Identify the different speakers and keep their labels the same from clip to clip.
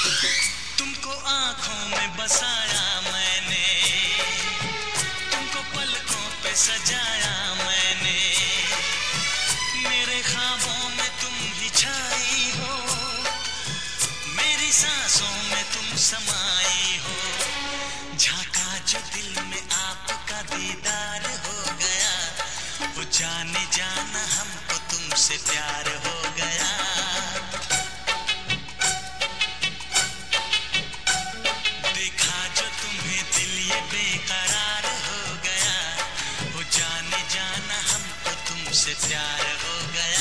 Speaker 1: तुमको आंखों में बसाया मैंने, तुमको पलकों पे सजाया मैंने, मेरे ख्वाबों में तुम ही छाई हो, मेरी सांसों में तुम समाई हो। झांका जो दिल में आपका दीदार हो गया, वो जाने जाना हमको तुमसे प्यार हो गया। देखा जो तुम्हें दिल ये बेकरार हो गया, वो जाने जाना हमको तुमसे प्यार हो गया।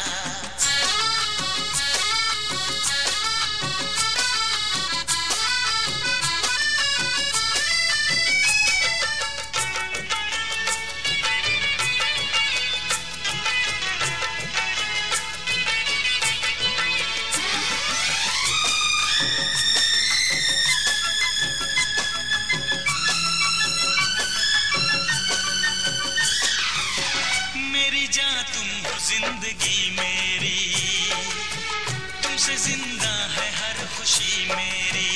Speaker 1: तुम हो जिंदगी मेरी, तुमसे जिंदा है हर खुशी मेरी,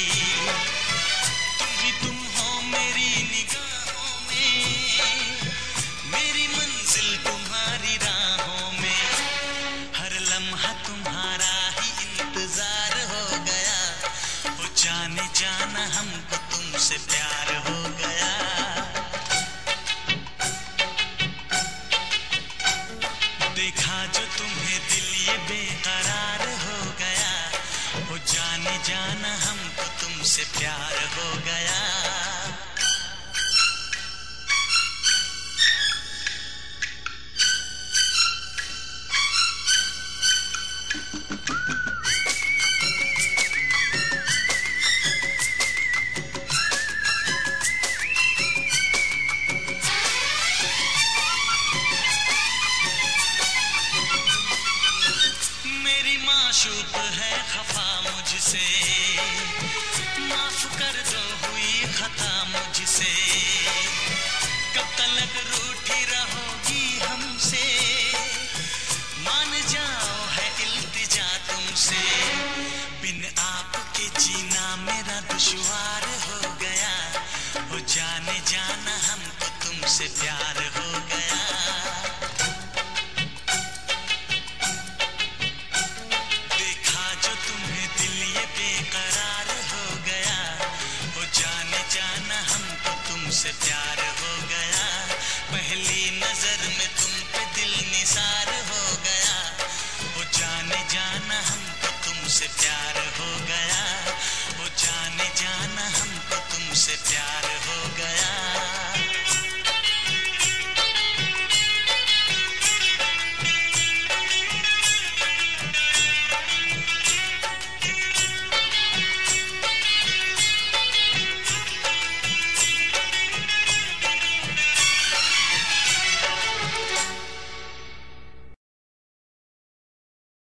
Speaker 1: तुम हो मेरी निगाहों में, मेरी मंजिल तुम्हारी राहों में, हर लम्हा तुम्हारा ही इंतजार हो गया, वो जाने जाना हमको तुमसे प्यार हो गया। देखा जो तुम्हें दिल ये बेकरार हो गया, वो जाने जाना हमको तुमसे प्यार हो गया। माशूक है खफा मुझसे, माफ कर दो हुई खता मुझसे, कब तक रूठी रहोगी हमसे, मान जाओ है इल्तिजा तुमसे, बिन आपके जीना मेरा दुश्वार हो गया, वो जाने जाना हमको तुमसे प्यार